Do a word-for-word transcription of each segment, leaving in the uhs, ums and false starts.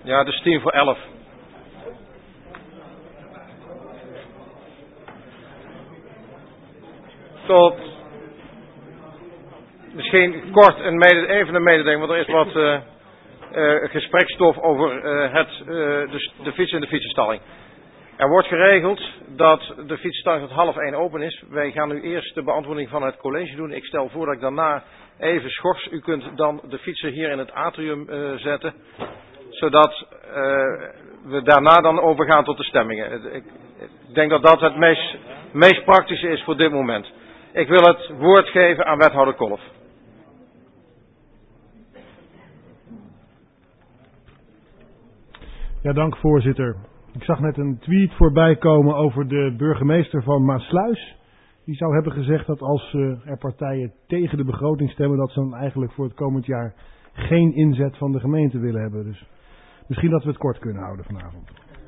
Ja, het is tien voor elf. Tot misschien kort een mede, even een mededeling, want er is wat uh, uh, gesprekstof over uh, het, uh, de, de fiets en de fietsenstalling. Er wordt geregeld dat de fietsenstalling tot half één open is. Wij gaan nu eerst de beantwoording van het college doen. Ik stel voor dat ik daarna even schors. U kunt dan de fietsen hier in het atrium uh, zetten, zodat uh, we daarna dan overgaan tot de stemmingen. Ik, ik denk dat dat het meest, meest praktische is voor dit moment. Ik wil het woord geven aan wethouder Kolff. Ja, dank voorzitter. Ik zag net een tweet voorbij komen over de burgemeester van Maassluis. Die zou hebben gezegd dat als uh, er partijen tegen de begroting stemmen, dat ze dan eigenlijk voor het komend jaar geen inzet van de gemeente willen hebben. Dus misschien dat we het kort kunnen houden vanavond.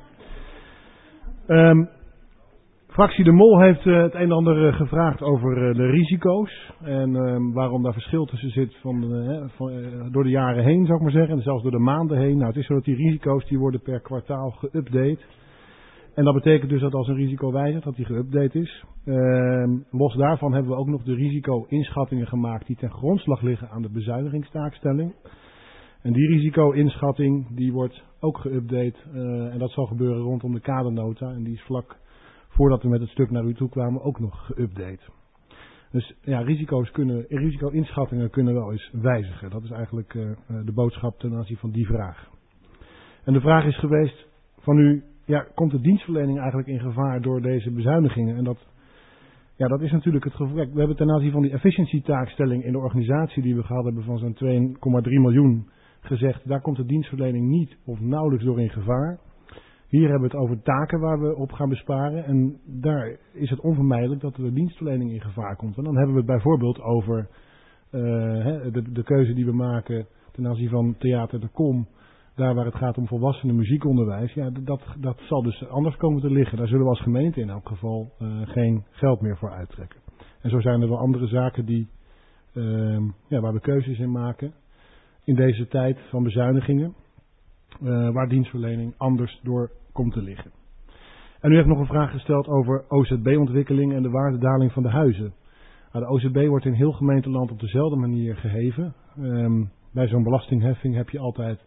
Um, Fractie De Mol heeft uh, het een en ander uh, gevraagd over uh, de risico's. En uh, waarom daar verschil tussen zit van, uh, van, uh, door de jaren heen, zou ik maar zeggen. En zelfs door de maanden heen. Nou, het is zo dat die risico's die worden per kwartaal geüpdate. En dat betekent dus dat als een risico wijzigt, dat die geüpdate is. Uh, los daarvan hebben we ook nog de risico-inschattingen gemaakt die ten grondslag liggen aan de bezuinigingstaakstelling. En die risico-inschatting die wordt ook geüpdate. Uh, en dat zal gebeuren rondom de kadernota. En die is vlak voordat we met het stuk naar u toe kwamen ook nog geüpdate. Dus ja, risico's kunnen, risico-inschattingen kunnen wel eens wijzigen. Dat is eigenlijk uh, de boodschap ten aanzien van die vraag. En de vraag is geweest van u, ja, komt de dienstverlening eigenlijk in gevaar door deze bezuinigingen? En dat, ja, dat is natuurlijk het geval. We hebben ten aanzien van die efficiëntietaakstelling in de organisatie die we gehad hebben van zo'n twee komma drie miljoen gezegd, daar komt de dienstverlening niet of nauwelijks door in gevaar. Hier hebben we het over taken waar we op gaan besparen. En daar is het onvermijdelijk dat de dienstverlening in gevaar komt. En dan hebben we het bijvoorbeeld over uh, de, de keuze die we maken ten aanzien van Theater de Kom. Daar waar het gaat om volwassenen muziekonderwijs. Ja, dat, dat zal dus anders komen te liggen. Daar zullen we als gemeente in elk geval uh, geen geld meer voor uittrekken. En zo zijn er wel andere zaken die, uh, ja, waar we keuzes in maken. In deze tijd van bezuinigingen. Uh, waar dienstverlening anders door komt te liggen. En u heeft nog een vraag gesteld over O Z B-ontwikkeling en de waardedaling van de huizen. Nou, de O Z B wordt in heel gemeenteland op dezelfde manier geheven. Um, bij zo'n belastingheffing heb je altijd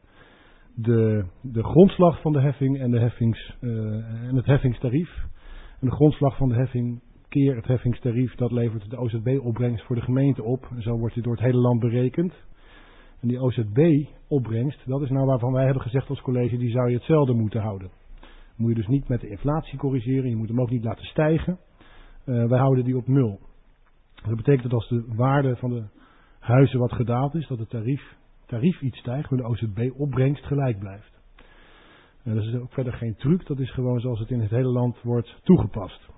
de, de grondslag van de heffing en, de heffings, uh, en het heffingstarief. En de grondslag van de heffing keer het heffingstarief, dat levert de O Z B-opbrengst voor de gemeente op. En zo wordt die door het hele land berekend. En die O Z B-opbrengst, dat is nou waarvan wij hebben gezegd als college, die zou je hetzelfde moeten houden. Moet je dus niet met de inflatie corrigeren, je moet hem ook niet laten stijgen. Uh, wij houden die op nul. Dat betekent dat als de waarde van de huizen wat gedaald is, dat het tarief, tarief iets stijgt, maar de O Z B-opbrengst gelijk blijft. Uh, dat is ook verder geen truc, dat is gewoon zoals het in het hele land wordt toegepast.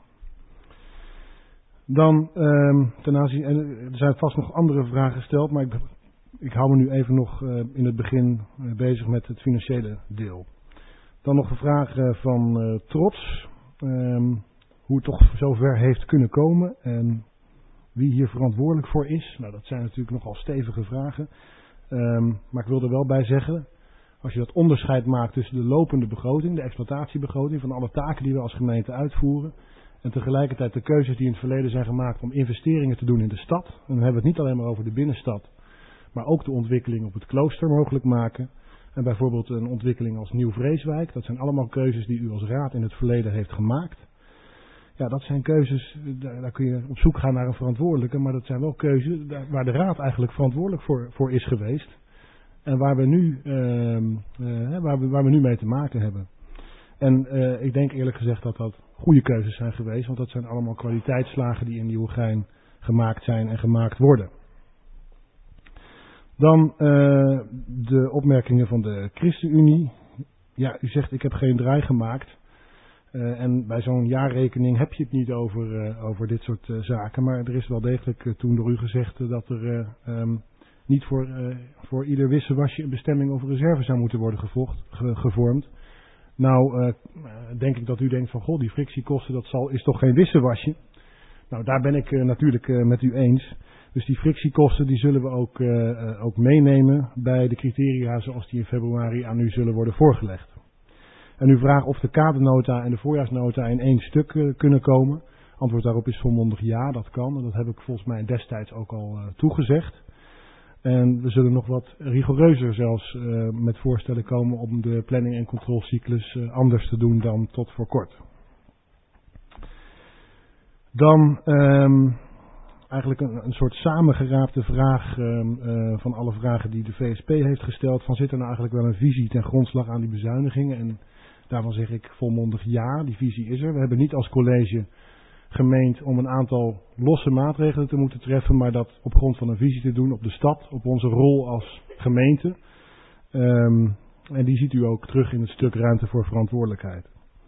Dan, um, ten aanzien, en er zijn vast nog andere vragen gesteld, maar ik... Ik hou me nu even nog uh, in het begin uh, bezig met het financiële deel. Dan nog een vraag uh, van uh, Trots. Um, hoe het toch zover heeft kunnen komen en wie hier verantwoordelijk voor is. Nou, dat zijn natuurlijk nogal stevige vragen. Um, maar ik wil er wel bij zeggen, als je dat onderscheid maakt tussen de lopende begroting, de exploitatiebegroting van alle taken die we als gemeente uitvoeren, en tegelijkertijd de keuzes die in het verleden zijn gemaakt om investeringen te doen in de stad. En dan hebben we het niet alleen maar over de binnenstad, maar ook de ontwikkeling op het klooster mogelijk maken. En bijvoorbeeld een ontwikkeling als Nieuw-Vreeswijk. Dat zijn allemaal keuzes die u als raad in het verleden heeft gemaakt. Ja, dat zijn keuzes, daar, daar kun je op zoek gaan naar een verantwoordelijke. Maar dat zijn wel keuzes waar de raad eigenlijk verantwoordelijk voor, voor is geweest. En waar we, nu, uh, uh, waar, we, waar we nu mee te maken hebben. En uh, ik denk eerlijk gezegd dat dat goede keuzes zijn geweest. Want dat zijn allemaal kwaliteitsslagen die in Nieuwegein gemaakt zijn en gemaakt worden. Dan uh, de opmerkingen van de ChristenUnie. Ja, u zegt ik heb geen draai gemaakt. Uh, en bij zo'n jaarrekening heb je het niet over, uh, over dit soort uh, zaken. Maar er is wel degelijk uh, toen door u gezegd uh, dat er uh, um, niet voor, uh, voor ieder wissewasje een bestemming of reserve zou moeten worden gevocht, ge, gevormd. Nou, uh, denk ik dat u denkt van goh, die frictiekosten, dat zal, is toch geen wissewasje. Nou, daar ben ik uh, natuurlijk uh, met u eens. Dus die frictiekosten die zullen we ook, uh, uh, ook meenemen bij de criteria zoals die in februari aan u zullen worden voorgelegd. En u vraagt of de kadernota en de voorjaarsnota in één stuk uh, kunnen komen. Antwoord daarop is volmondig ja, dat kan. En dat heb ik volgens mij destijds ook al uh, toegezegd. En we zullen nog wat rigoureuzer zelfs uh, met voorstellen komen om de planning- en controlecyclus uh, anders te doen dan tot voor kort. Dan um, eigenlijk een, een soort samengeraapte vraag um, uh, van alle vragen die de V S P heeft gesteld. Van zit er nou eigenlijk wel een visie ten grondslag aan die bezuinigingen? En daarvan zeg ik volmondig ja, die visie is er. We hebben niet als college gemeend om een aantal losse maatregelen te moeten treffen, maar dat op grond van een visie te doen op de stad, op onze rol als gemeente. Um, en die ziet u ook terug in het stuk ruimte voor verantwoordelijkheid.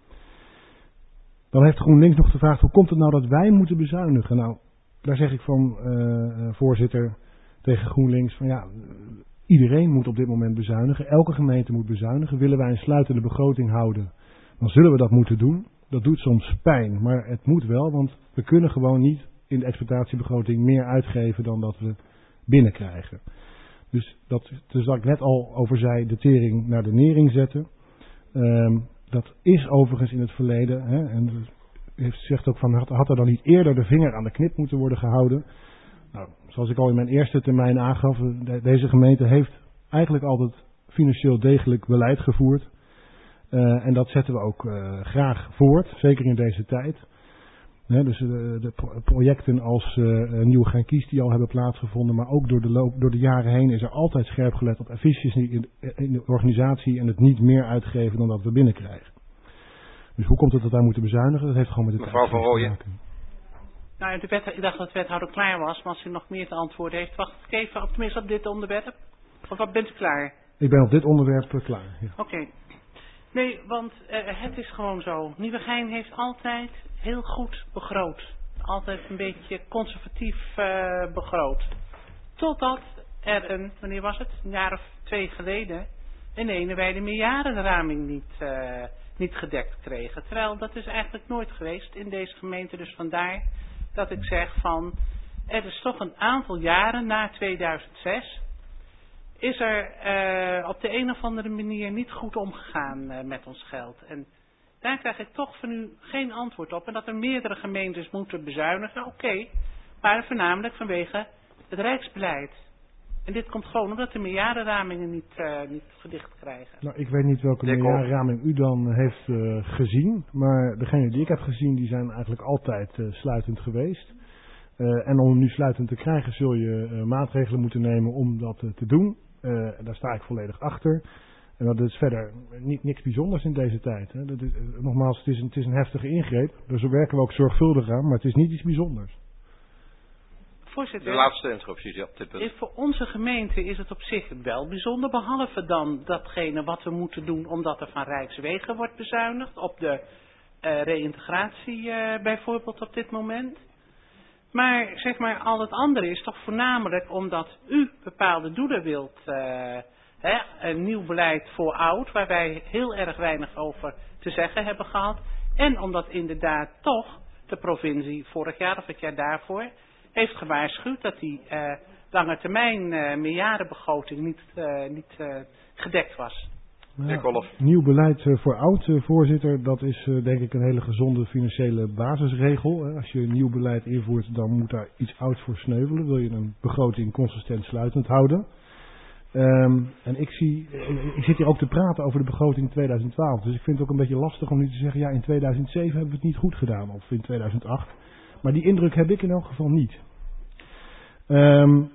Dan heeft GroenLinks nog gevraagd, hoe komt het nou dat wij moeten bezuinigen? Nou, daar zeg ik van, uh, voorzitter, tegen GroenLinks, van ja, iedereen moet op dit moment bezuinigen. Elke gemeente moet bezuinigen. Willen wij een sluitende begroting houden, dan zullen we dat moeten doen. Dat doet soms pijn, maar het moet wel, want we kunnen gewoon niet in de exploitatiebegroting meer uitgeven dan dat we binnenkrijgen. Dus dat, dus dat ik net al over zei, de tering naar de nering zetten. Um, dat is overigens in het verleden, hè, en heeft zegt ook van, had, had er dan niet eerder de vinger aan de knip moeten worden gehouden? Nou, zoals ik al in mijn eerste termijn aangaf, de, deze gemeente heeft eigenlijk altijd financieel degelijk beleid gevoerd. Uh, en dat zetten we ook uh, graag voort, zeker in deze tijd. He, dus uh, de pro- projecten als uh, Nieuwe Genkies die al hebben plaatsgevonden, maar ook door de, loop, door de jaren heen is er altijd scherp gelet op efficiëntie in, in de organisatie en het niet meer uitgeven dan dat we binnenkrijgen. Dus hoe komt het dat wij moeten bezuinigen? Dat heeft gewoon met de Mevrouw Van Rooyen. te maken. Nou, de wet, ik dacht dat de wethouder klaar was, maar als u nog meer te antwoorden heeft, wacht ik even, op, tenminste op dit onderwerp. Of wat bent u klaar? Ik ben op dit onderwerp uh, klaar. Ja. Oké. Okay. Nee, want uh, het is gewoon zo. Nieuwegein heeft altijd heel goed begroot. Altijd een beetje conservatief uh, begroot. Totdat er een, wanneer was het? Een jaar of twee geleden, in ene wij de meerjarenraming niet, uh, niet gedekt kregen. Terwijl dat is eigenlijk nooit geweest in deze gemeente. Dus vandaar dat ik zeg van, er is toch een aantal jaren na tweeduizend zes... is er uh, op de een of andere manier niet goed omgegaan uh, met ons geld. En daar krijg ik toch van u geen antwoord op. En dat er meerdere gemeentes moeten bezuinigen, oké. Okay, maar voornamelijk vanwege het rijksbeleid. En dit komt gewoon omdat de meerjarenramingen niet, uh, niet gedicht krijgen. Nou, ik weet niet welke meerjarenraming u dan heeft uh, gezien. Maar degene die ik heb gezien, die zijn eigenlijk altijd uh, sluitend geweest. Uh, en om nu sluitend te krijgen zul je uh, maatregelen moeten nemen om dat uh, te doen. Uh, daar sta ik volledig achter. En dat is verder niet, niks bijzonders in deze tijd. Hè. Dat is, uh, nogmaals, het is, een, het is een heftige ingreep. Dus daar werken we ook zorgvuldig aan, maar het is niet iets bijzonders. Voorzitter, de laatste interruptie ja, op dit punt. Is voor onze gemeente is het op zich wel bijzonder, behalve dan datgene wat we moeten doen omdat er van Rijkswegen wordt bezuinigd, op de uh, reïntegratie uh, bijvoorbeeld op dit moment. Maar zeg maar, al het andere is toch voornamelijk omdat u bepaalde doelen wilt, uh, hè, een nieuw beleid voor oud, waar wij heel erg weinig over te zeggen hebben gehad. En omdat inderdaad toch de provincie vorig jaar of het jaar daarvoor heeft gewaarschuwd dat die uh, lange termijn uh, meerjarenbegroting niet, uh, niet uh, gedekt was. Ja, nieuw beleid uh, voor oud, uh, voorzitter, dat is uh, denk ik een hele gezonde financiële basisregel. Hè. Als je nieuw beleid invoert, dan moet daar iets ouds voor sneuvelen. Wil je een begroting consistent sluitend houden. Um, en ik, zie, uh, ik zit hier ook te praten over de begroting tweeduizend twaalf. Dus ik vind het ook een beetje lastig om nu te zeggen, ja, in tweeduizend zeven hebben we het niet goed gedaan. Of in tweeduizend acht. Maar die indruk heb ik in elk geval niet. Um,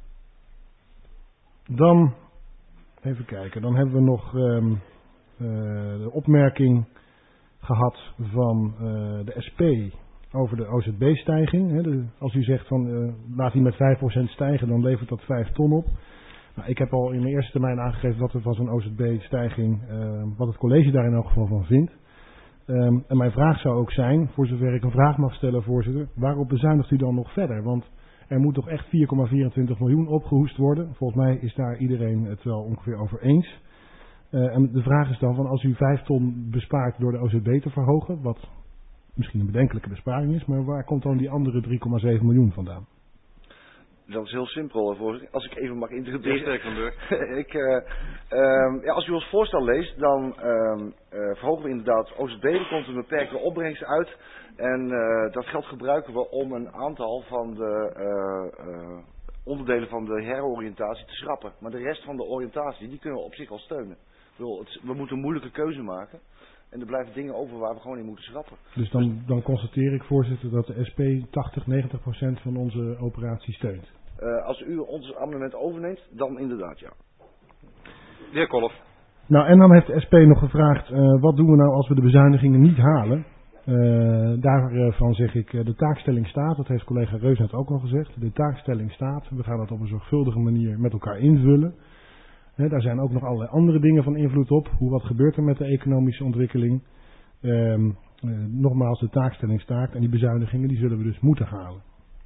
dan, even kijken, dan hebben we nog um, uh, de opmerking gehad van uh, de S P over de O Z B-stijging. Als u zegt van uh, laat die met vijf procent stijgen, dan levert dat vijf ton op. Nou, ik heb al in mijn eerste termijn aangegeven wat er van zo'n O Z B-stijging, uh, wat het college daar in elk geval van vindt. Um, en mijn vraag zou ook zijn, voor zover ik een vraag mag stellen, voorzitter, waarop bezuinigt u dan nog verder? Want er moet toch echt vier komma vierentwintig miljoen opgehoest worden. Volgens mij is daar iedereen het wel ongeveer over eens. Uh, en de vraag is dan van als u vijf ton bespaart door de O Z B te verhogen, wat misschien een bedenkelijke besparing is, maar waar komt dan die andere drie komma zeven miljoen vandaan? Dat is heel simpel, voorzitter. Als ik even mag interpreteren. ik, uh, um, ja, als u ons voorstel leest, dan um, uh, verhogen we inderdaad O Z B. Er komt een beperkte opbrengst uit. En uh, dat geld gebruiken we om een aantal van de uh, uh, onderdelen van de heroriëntatie te schrappen. Maar de rest van de oriëntatie, die kunnen we op zich al steunen. Ik bedoel, het, we moeten een moeilijke keuze maken. En er blijven dingen over waar we gewoon in moeten schrappen. Dus dan, dan constateer ik, voorzitter, dat de S P tachtig, negentig procent van onze operatie steunt. Uh, als u ons amendement overneemt, dan inderdaad ja. De heer Kolff. Nou, en dan heeft de S P nog gevraagd, uh, wat doen we nou als we de bezuinigingen niet halen? Uh, daarvan zeg ik, uh, de taakstelling staat, dat heeft collega Reus net ook al gezegd. De taakstelling staat, we gaan dat op een zorgvuldige manier met elkaar invullen. He, daar zijn ook nog allerlei andere dingen van invloed op. Hoe, wat gebeurt er met de economische ontwikkeling? Um, uh, nogmaals, de taakstelling staat en die bezuinigingen die zullen we dus moeten halen.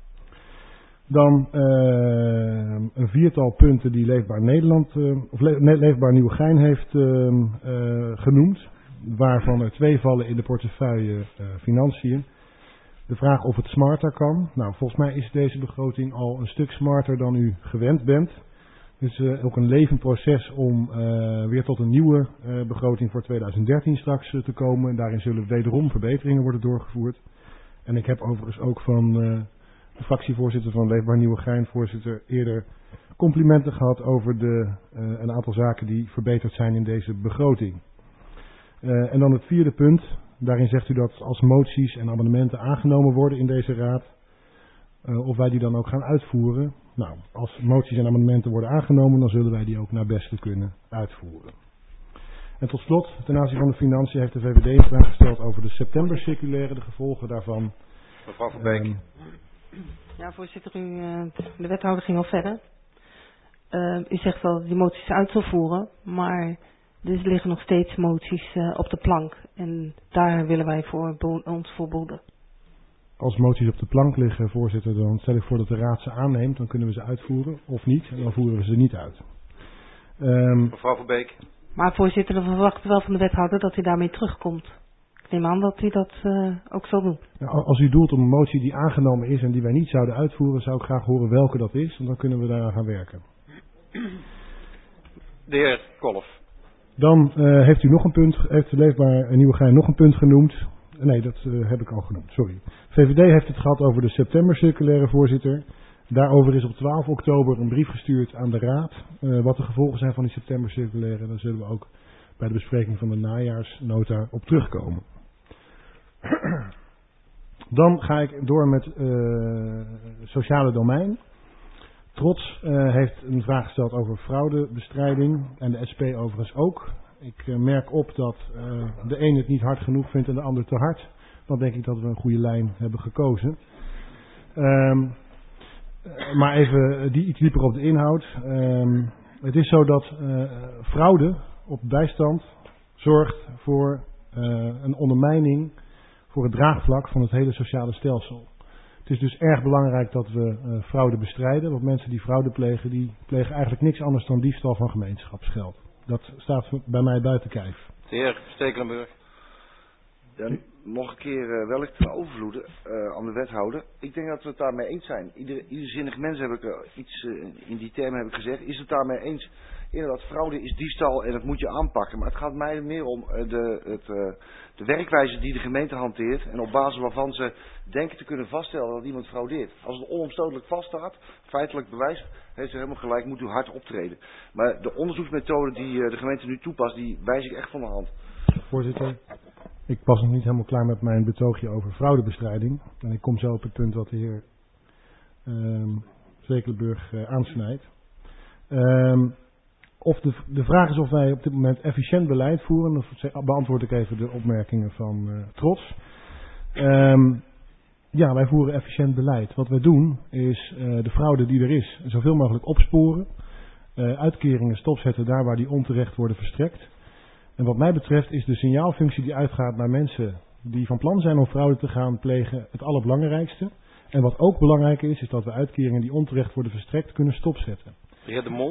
Dan uh, een viertal punten die Leefbaar Nederland, uh, of Le Leefbaar Nieuwegein heeft uh, uh, genoemd. Waarvan er twee vallen in de portefeuille uh, financiën. De vraag of het smarter kan. Nou, volgens mij is deze begroting al een stuk smarter dan u gewend bent. Het is uh, ook een levend proces om uh, weer tot een nieuwe uh, begroting voor tweeduizend dertien straks uh, te komen. En daarin zullen wederom verbeteringen worden doorgevoerd. En ik heb overigens ook van uh, de fractievoorzitter van Leefbaar Nieuwegein, voorzitter, eerder complimenten gehad over de, uh, een aantal zaken die verbeterd zijn in deze begroting. Uh, en dan het vierde punt. Daarin zegt u dat als moties en amendementen aangenomen worden in deze raad, uh, of wij die dan ook gaan uitvoeren. Nou, als moties en amendementen worden aangenomen, dan zullen wij die ook naar beste kunnen uitvoeren. En tot slot, ten aanzien van de financiën heeft de V V D een vraag gesteld over de septembercirculaire, de gevolgen daarvan. Mevrouw Van Beek. Um, ja, voorzitter, u, uh, de wethouder ging al verder. Uh, u zegt wel dat die moties uit zal voeren, maar er liggen nog steeds moties uh, op de plank. En daar willen wij voor ons voor behoeden. Als moties op de plank liggen, voorzitter, dan stel ik voor dat de raad ze aanneemt. Dan kunnen we ze uitvoeren, of niet. En dan voeren we ze niet uit. Um, Mevrouw Van Beek. Maar voorzitter, we verwachten wel van de wethouder dat hij daarmee terugkomt. Ik neem aan dat hij dat uh, ook zal doen. Nou, als u doelt op een motie die aangenomen is en die wij niet zouden uitvoeren, zou ik graag horen welke dat is. En dan kunnen we daaraan gaan werken. De heer Kolff. Dan uh, heeft u nog een punt, heeft Leefbaar Nieuwegein nog een punt genoemd. Nee, dat uh, heb ik al genoemd, sorry. V V D heeft het gehad over de septembercirculaire, voorzitter. Daarover is op twaalf oktober een brief gestuurd aan de raad. Uh, wat de gevolgen zijn van die septembercirculaire. Daar zullen we ook bij de bespreking van de najaarsnota op terugkomen. Dan ga ik door met uh, sociale domein. Trots uh, heeft een vraag gesteld over fraudebestrijding en de S P overigens ook. Ik uh, merk op dat uh, de een het niet hard genoeg vindt en de ander te hard. Dan denk ik dat we een goede lijn hebben gekozen. Um, uh, maar even die iets dieper op de inhoud. Um, het is zo dat uh, fraude op bijstand zorgt voor uh, een ondermijning voor het draagvlak van het hele sociale stelsel. Het is dus erg belangrijk dat we uh, fraude bestrijden. Want mensen die fraude plegen, die plegen eigenlijk niks anders dan diefstal van gemeenschapsgeld. Dat staat bij mij buiten kijf. De heer Stekelenburg. Ja, nog een keer uh, wellicht te overvloeden uh, aan de wethouder. Ik denk dat we het daarmee eens zijn. Ieder, ieder zinnig mens heb ik uh, iets uh, in die termen heb ik gezegd. Is het daarmee eens? Inderdaad, fraude is diefstal en dat moet je aanpakken. Maar het gaat mij meer om uh, de, het, uh, de werkwijze die de gemeente hanteert. En op basis waarvan ze denken te kunnen vaststellen dat iemand fraudeert. Als het onomstotelijk vaststaat, feitelijk bewijs, heeft ze helemaal gelijk, moet u hard optreden. Maar de onderzoeksmethode die uh, de gemeente nu toepast, die wijs ik echt van de hand. Voorzitter, ik was nog niet helemaal klaar met mijn betoogje over fraudebestrijding. En ik kom zo op het punt wat de heer um, Stekelenburg uh, aansnijdt. Um, Of de, de vraag is of wij op dit moment efficiënt beleid voeren. Of beantwoord ik even de opmerkingen van uh, Trots. Um, ja, wij voeren efficiënt beleid. Wat wij doen is uh, de fraude die er is zoveel mogelijk opsporen. Uh, uitkeringen stopzetten daar waar die onterecht worden verstrekt. En wat mij betreft is de signaalfunctie die uitgaat naar mensen die van plan zijn om fraude te gaan plegen het allerbelangrijkste. En wat ook belangrijk is, is dat we uitkeringen die onterecht worden verstrekt kunnen stopzetten. De heer De Mol.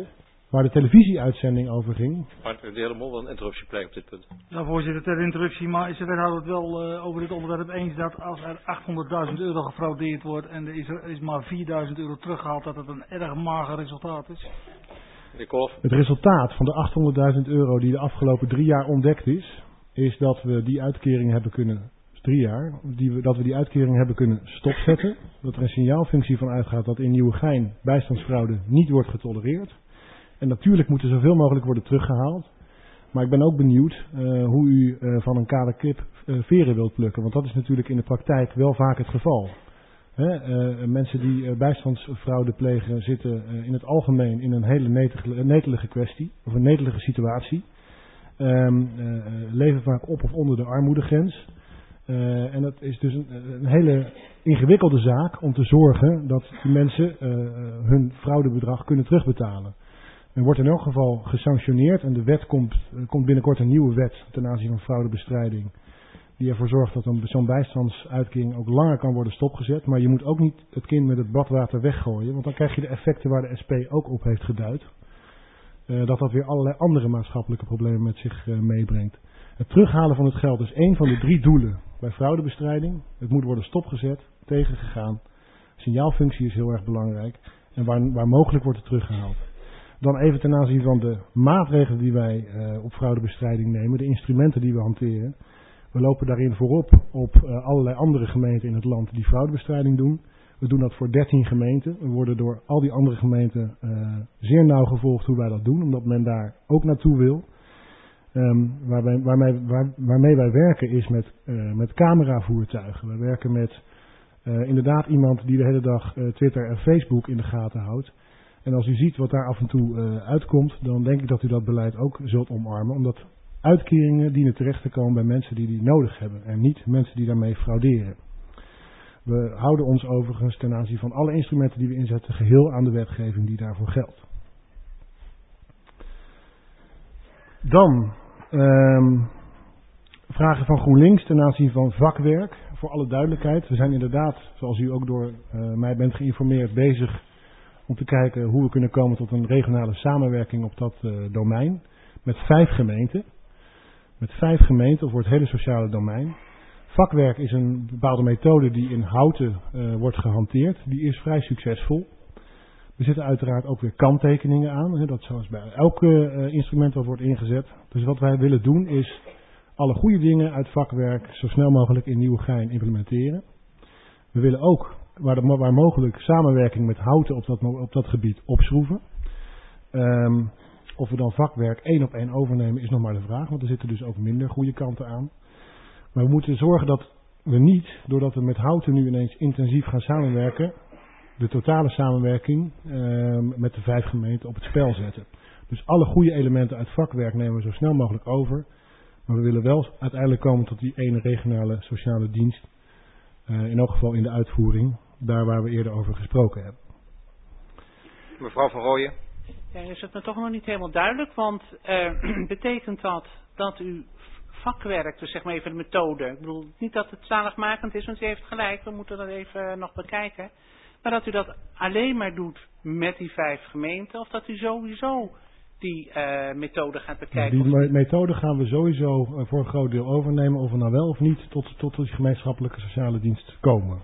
waar de televisieuitzending over ging. Maar de heer De Mol wil een interruptie plegen op dit punt. Ja, voorzitter, ter interruptie, maar is de wethouder het wel uh, over dit onderwerp eens dat als er achthonderdduizend euro gefraudeerd wordt en er is, er is maar vierduizend euro teruggehaald, dat het een erg mager resultaat is? Meneer Kolf. Het resultaat van de achthonderdduizend euro die de afgelopen drie jaar ontdekt is, is dat we die uitkering hebben kunnen, drie jaar, die we, dat we die uitkering hebben kunnen stopzetten. Dat er een signaalfunctie van uitgaat dat in Nieuwegein bijstandsfraude niet wordt getolereerd. En natuurlijk moet er zoveel mogelijk worden teruggehaald. Maar ik ben ook benieuwd uh, hoe u uh, van een kale kip uh, veren wilt plukken. Want dat is natuurlijk in de praktijk wel vaak het geval. Hè, uh, mensen die uh, bijstandsfraude plegen zitten uh, in het algemeen in een hele netelige, netelige kwestie. Of een netelige situatie. Um, uh, leven vaak op of onder de armoedegrens. Uh, en dat is dus een, een hele ingewikkelde zaak om te zorgen dat die mensen uh, hun fraudebedrag kunnen terugbetalen. Er wordt in elk geval gesanctioneerd en de wet komt, er komt binnenkort een nieuwe wet ten aanzien van fraudebestrijding. Die ervoor zorgt dat een, zo'n bijstandsuitkering ook langer kan worden stopgezet. Maar je moet ook niet het kind met het badwater weggooien, want dan krijg je de effecten waar de S P ook op heeft geduid. Uh, dat dat weer allerlei andere maatschappelijke problemen met zich uh, meebrengt. Het terughalen van het geld is één van de drie doelen bij fraudebestrijding. Het moet worden stopgezet, tegengegaan. Signaalfunctie is heel erg belangrijk. En waar, waar mogelijk wordt het teruggehaald. Dan even ten aanzien van de maatregelen die wij uh, op fraudebestrijding nemen. De instrumenten die we hanteren. We lopen daarin voorop op uh, allerlei andere gemeenten in het land die fraudebestrijding doen. We doen dat voor dertien gemeenten. We worden door al die andere gemeenten uh, zeer nauw gevolgd hoe wij dat doen. Omdat men daar ook naartoe wil. Um, waarbij, waarmee, waar, waarmee wij werken is met, uh, met cameravoertuigen. Wij werken met uh, inderdaad iemand die de hele dag uh, Twitter en Facebook in de gaten houdt. En als u ziet wat daar af en toe uh, uitkomt, dan denk ik dat u dat beleid ook zult omarmen. Omdat uitkeringen dienen terecht te komen bij mensen die die nodig hebben. En niet mensen die daarmee frauderen. We houden ons overigens ten aanzien van alle instrumenten die we inzetten geheel aan de wetgeving die daarvoor geldt. Dan um, vragen van GroenLinks ten aanzien van vakwerk. Voor alle duidelijkheid, we zijn inderdaad, zoals u ook door uh, mij bent geïnformeerd, bezig om te kijken hoe we kunnen komen tot een regionale samenwerking op dat uh, domein. Met vijf gemeenten. Met vijf gemeenten voor het hele sociale domein. Vakwerk is een bepaalde methode die in Houten uh, wordt gehanteerd. Die is vrij succesvol. Er zitten uiteraard ook weer kanttekeningen aan. Hè, dat zoals bij elk uh, instrument wat wordt ingezet. Dus wat wij willen doen is alle goede dingen uit vakwerk zo snel mogelijk in Nieuwegein implementeren. We willen ook, waar, de, waar mogelijk, samenwerking met Houten op dat, op dat gebied opschroeven. Um, of we dan vakwerk één op één overnemen is nog maar de vraag. Want er zitten dus ook minder goede kanten aan. Maar we moeten zorgen dat we niet, doordat we met Houten nu ineens intensief gaan samenwerken, de totale samenwerking uh, met de vijf gemeenten op het spel zetten. Dus alle goede elementen uit vakwerk nemen we zo snel mogelijk over. Maar we willen wel uiteindelijk komen tot die ene regionale sociale dienst. Uh, in elk geval in de uitvoering, daar waar we eerder over gesproken hebben. Mevrouw van Rooyen. Ja, is het me toch nog niet helemaal duidelijk, want uh, betekent dat dat u vakwerk, dus zeg maar even de methode, ik bedoel niet dat het zaligmakend is, want u heeft gelijk, we moeten dat even nog bekijken, maar dat u dat alleen maar doet met die vijf gemeenten, of dat u sowieso die uh, methode gaat bekijken? Die me- methode gaan we sowieso uh, voor een groot deel overnemen, of we nou wel of niet tot, tot die gemeenschappelijke sociale dienst komen.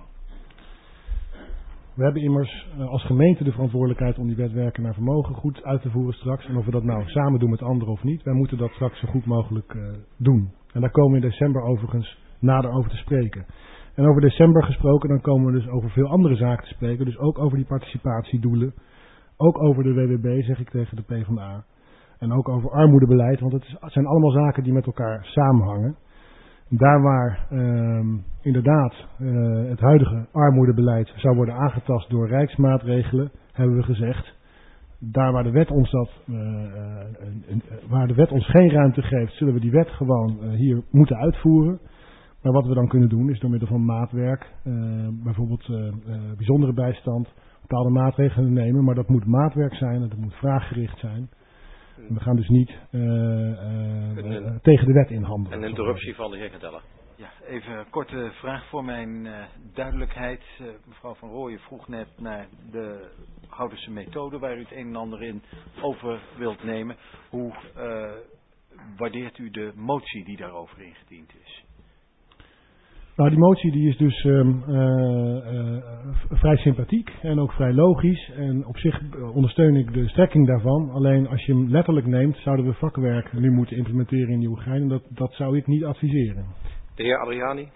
We hebben immers uh, als gemeente de verantwoordelijkheid om die wet werken naar vermogen goed uit te voeren straks. En of we dat nou samen doen met anderen of niet, wij moeten dat straks zo goed mogelijk uh, doen. En daar komen we in december overigens nader over te spreken. En over december gesproken, dan komen we dus over veel andere zaken te spreken. Dus ook over die participatiedoelen. Ook over de W W B, zeg ik tegen de PvdA. En ook over armoedebeleid, want het, is, het zijn allemaal zaken die met elkaar samenhangen. Daar waar uh, inderdaad uh, het huidige armoedebeleid zou worden aangetast door rijksmaatregelen, hebben we gezegd, daar waar de wet ons dat, uh, uh, uh, waar de wet ons geen ruimte geeft, zullen we die wet gewoon uh, hier moeten uitvoeren. Maar wat we dan kunnen doen is door middel van maatwerk, uh, bijvoorbeeld uh, uh, bijzondere bijstand, bepaalde maatregelen nemen. Maar dat moet maatwerk zijn en dat moet vraaggericht zijn. En we gaan dus niet uh, uh, uh, tegen de wet inhandelen. Een interruptie van de heer Gentelle. Ja, even een korte vraag voor mijn uh, duidelijkheid. Uh, mevrouw Van Rooyen vroeg net naar de Houdense methode waar u het een en ander in over wilt nemen. Hoe uh, waardeert u de motie die daarover ingediend is? Nou, die motie die is dus uh, uh, vrij sympathiek en ook vrij logisch. En op zich ondersteun ik de strekking daarvan. Alleen als je hem letterlijk neemt, zouden we vakwerk nu moeten implementeren in Nieuwegein. En dat, dat zou ik niet adviseren. De heer Adriani.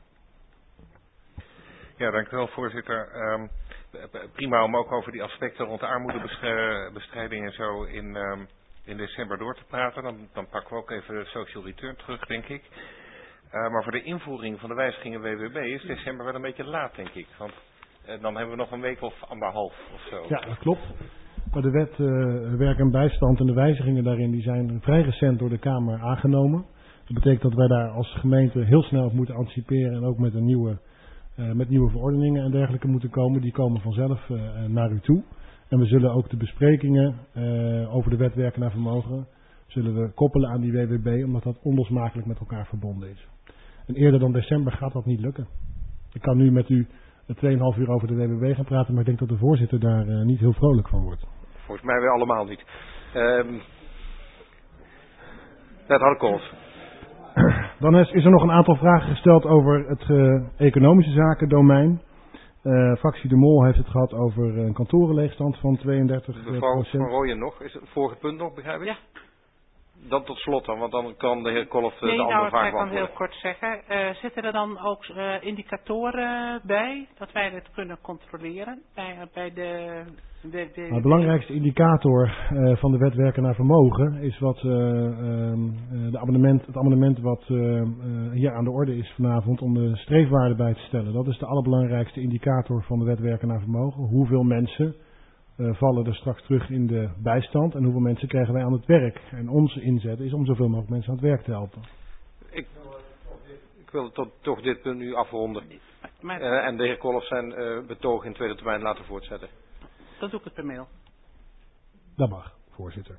Ja, dank u wel, voorzitter. Um, prima om ook over die aspecten rond de armoedebestrijding en zo in, um, in december door te praten. Dan, dan pakken we ook even de social return terug, denk ik. Uh, maar voor de invoering van de wijzigingen W W B is december wel een beetje laat, denk ik. Want uh, dan hebben we nog een week of anderhalf of zo. Ja, dat klopt. Maar de wet uh, werk en bijstand en de wijzigingen daarin die zijn vrij recent door de Kamer aangenomen. Dat betekent dat wij daar als gemeente heel snel op moeten anticiperen en ook met, een nieuwe, uh, met nieuwe verordeningen en dergelijke moeten komen. Die komen vanzelf uh, naar u toe. En we zullen ook de besprekingen uh, over de wet werken naar vermogen zullen we koppelen aan die W W B, omdat dat onlosmakelijk met elkaar verbonden is. En eerder dan december gaat dat niet lukken. Ik kan nu met u twee en een half uur over de W W B gaan praten, maar ik denk dat de voorzitter daar uh, niet heel vrolijk van wordt. Volgens mij weer allemaal niet. Um, Wethouder Kolf. Dan is, is er nog een aantal vragen gesteld over het uh, economische zakendomein. Uh, fractie De Mol heeft het gehad over een kantorenleegstand van tweeëndertig procent. Mevrouw Van Rooyen nog, is het vorige punt nog, begrijp ik? Ja. Dan tot slot dan, want dan kan de heer Kolf nee, de nou, andere vraag ik kan beantwoorden. heel kort zeggen. Uh, zitten er dan ook uh, indicatoren bij, dat wij het kunnen controleren bij, bij de... de, de nou, de belangrijkste indicator uh, van de wet werken naar vermogen is wat uh, uh, de abonnement, het amendement wat uh, uh, hier aan de orde is vanavond om de streefwaarde bij te stellen. Dat is de allerbelangrijkste indicator van de wet werken naar vermogen. Hoeveel mensen Uh, vallen er straks terug in de bijstand en hoeveel mensen krijgen wij aan het werk. En onze inzet is om zoveel mogelijk mensen aan het werk te helpen. Ik, ik wil tot, toch dit punt nu afronden. Maar, uh, en de heer Kolf zijn uh, betoog in tweede termijn laten voortzetten. Dan doe ik het per mail. Dat mag, voorzitter.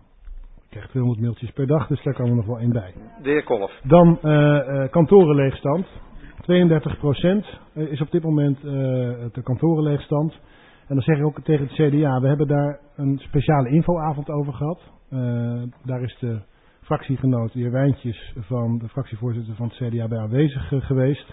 Ik krijg tweehonderd mailtjes per dag, dus daar kan er nog wel één bij. De heer Kolf. Dan uh, uh, kantorenleegstand. tweeëndertig procent is op dit moment uh, de kantorenleegstand. En dan zeg ik ook tegen het C D A, we hebben daar een speciale infoavond over gehad. Uh, daar is de fractiegenoot, de heer Wijntjes, van de fractievoorzitter van het C D A bij aanwezig uh, geweest.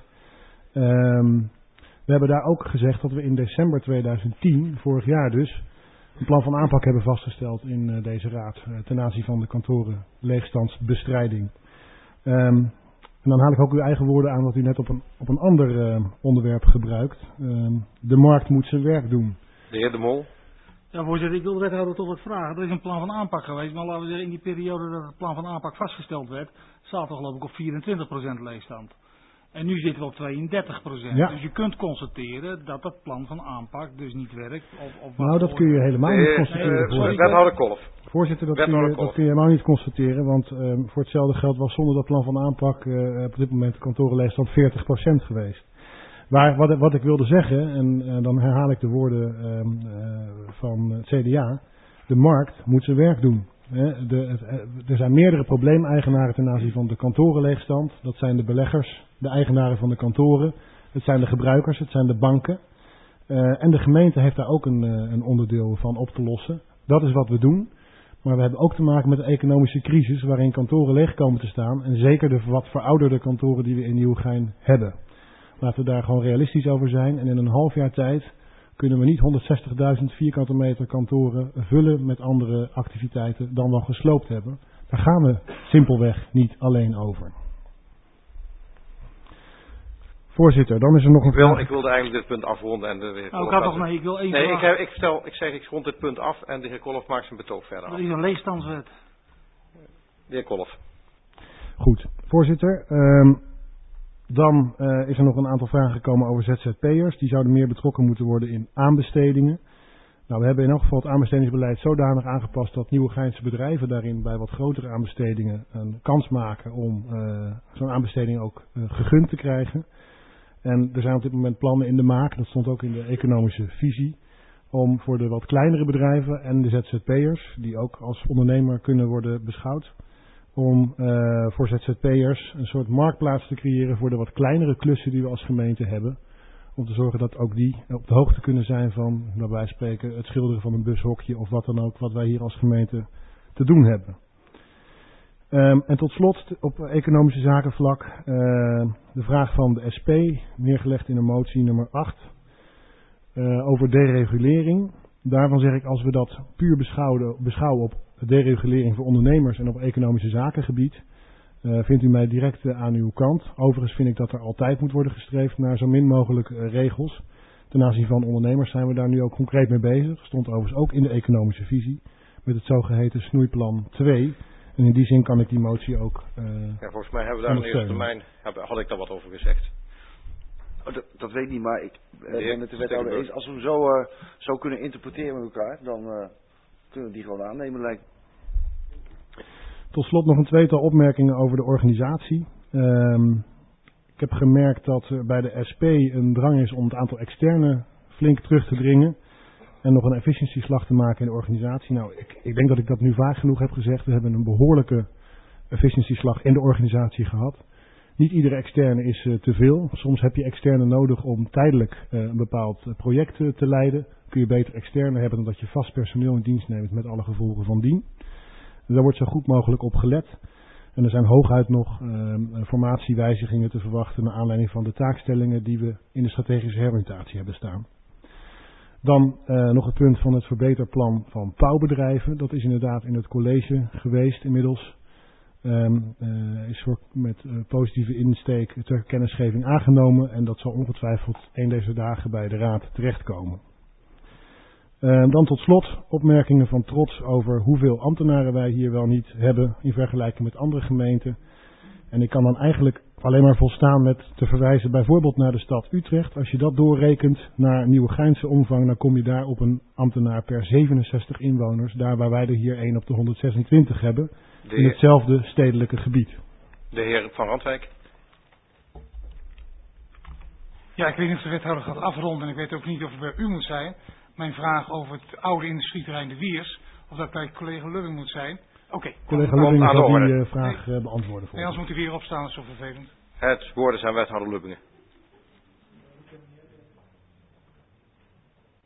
Um, we hebben daar ook gezegd dat we in december tweeduizend tien, vorig jaar dus, een plan van aanpak hebben vastgesteld in uh, deze raad uh, ten aanzien van de kantorenleegstandsbestrijding. Um, En dan haal ik ook uw eigen woorden aan wat u net op een, op een ander uh, onderwerp gebruikt. Uh, de markt moet zijn werk doen. De heer De Mol. Ja, voorzitter, ik wil de wethouder toch wat vragen. Er is een plan van aanpak geweest, maar laten we zeggen, in die periode dat het plan van aanpak vastgesteld werd, zaten we geloof ik op vierentwintig procent leegstand. En nu zitten we op tweeëndertig procent. Ja. Dus je kunt constateren dat het plan van aanpak dus niet werkt. Of, of nou, dat kun je helemaal de, niet constateren. Uh, uh, wethouder Kolf. Voorzitter, dat kun, je, dat kun je helemaal niet constateren, want uh, voor hetzelfde geld was zonder dat plan van aanpak uh, op dit moment de kantorenleegstand veertig procent geweest. Maar wat, wat ik wilde zeggen, en uh, dan herhaal ik de woorden uh, uh, van het C D A, de markt moet zijn werk doen. He, de, het, er zijn meerdere probleemeigenaren ten aanzien van de kantorenleegstand. Dat zijn de beleggers, de eigenaren van de kantoren, het zijn de gebruikers, het zijn de banken. Uh, en de gemeente heeft daar ook een, uh, een onderdeel van op te lossen. Dat is wat we doen. Maar we hebben ook te maken met een economische crisis waarin kantoren leeg komen te staan. En zeker de wat verouderde kantoren die we in Nieuwegein hebben. Laten we daar gewoon realistisch over zijn. En in een half jaar tijd kunnen we niet honderdzestigduizend vierkante meter kantoren vullen met andere activiteiten dan we gesloopt hebben. Daar gaan we simpelweg niet alleen over. Voorzitter, dan is er nog een ik wil, vraag. Ik wilde eigenlijk dit punt afronden en de heer nou, Kolf... ik had toch, nee, ik wil één nee, vraag. ik, ik, stel, ik zeg, ik rond dit punt af en de heer Kolf maakt zijn betoog verder af. Dat is een leegstandswet. De heer Kolf. Goed, voorzitter. Um, dan uh, is er nog een aantal vragen gekomen over Z Z P'ers. Die zouden meer betrokken moeten worden in aanbestedingen. Nou, we hebben in elk geval het aanbestedingsbeleid zodanig aangepast dat Nieuwegeinse bedrijven daarin bij wat grotere aanbestedingen een kans maken om uh, zo'n aanbesteding ook uh, gegund te krijgen. En er zijn op dit moment plannen in de maak, dat stond ook in de economische visie, om voor de wat kleinere bedrijven en de Z Z P'ers, die ook als ondernemer kunnen worden beschouwd, om uh, voor Z Z P'ers een soort marktplaats te creëren voor de wat kleinere klussen die we als gemeente hebben. Om te zorgen dat ook die op de hoogte kunnen zijn van, bij wijze van spreken, het schilderen van een bushokje of wat dan ook, wat wij hier als gemeente te doen hebben. Um, en tot slot op economische zakenvlak uh, de vraag van de S P, neergelegd in een motie nummer acht, uh, over deregulering. Daarvan zeg ik, als we dat puur beschouwen, beschouwen op deregulering voor ondernemers en op economische zakengebied, uh, vindt u mij direct uh, aan uw kant. Overigens vind ik dat er altijd moet worden gestreefd naar zo min mogelijk uh, regels. Ten aanzien van ondernemers zijn we daar nu ook concreet mee bezig. Stond overigens ook in de economische visie met het zogeheten snoeiplan twee. En in die zin kan ik die motie ook uh, ja, volgens mij hebben we daar in de eerste termijn, had ik daar wat over gezegd. Oh, dat, dat weet ik niet, maar ik uh, ben met de wethouder eens. Als we hem zo, uh, zo kunnen interpreteren met elkaar, dan uh, kunnen we die gewoon aannemen, lijkt. Tot slot nog een tweetal opmerkingen over de organisatie. Um, ik heb gemerkt dat er bij de S P een drang is om het aantal externe flink terug te dringen. En nog een efficiëntieslag te maken in de organisatie. Nou, ik, ik denk dat ik dat nu vaak genoeg heb gezegd. We hebben een behoorlijke efficiëntieslag in de organisatie gehad. Niet iedere externe is uh, te veel. Soms heb je externe nodig om tijdelijk uh, een bepaald uh, project uh, te leiden. Kun je beter externe hebben dan dat je vast personeel in dienst neemt met alle gevolgen van dien. Dus daar wordt zo goed mogelijk op gelet. En er zijn hooguit nog uh, formatiewijzigingen te verwachten naar aanleiding van de taakstellingen die we in de strategische heroriëntatie hebben staan. Dan uh, nog het punt van het verbeterplan van bouwbedrijven. Dat is inderdaad in het college geweest inmiddels. Um, uh, is voor, met uh, positieve insteek ter kennisgeving aangenomen. En dat zal ongetwijfeld een deze dagen bij de raad terechtkomen. Uh, dan tot slot opmerkingen van trots over hoeveel ambtenaren wij hier wel niet hebben in vergelijking met andere gemeenten. En ik kan dan eigenlijk alleen maar volstaan met te verwijzen bijvoorbeeld naar de stad Utrecht. Als je dat doorrekent naar Nieuwegeinse omvang, dan kom je daar op een ambtenaar per zevenenzestig inwoners. Daar waar wij er hier één op de honderdzesentwintig hebben. In hetzelfde stedelijke gebied. De heer Van Randwijk. Ja, ik weet niet of de wethouder gaat afronden en ik weet ook niet of het bij u moet zijn. Mijn vraag over het oude industrieterrein De Wiers, of dat bij collega Lubbing moet zijn. Oké. Okay. Collega Lubbing gaat die uh, vraag nee. uh, beantwoorden. Nee, anders moet u weer opstaan, dat is zo vervelend. Het woord is aan wethouder Lubbingen.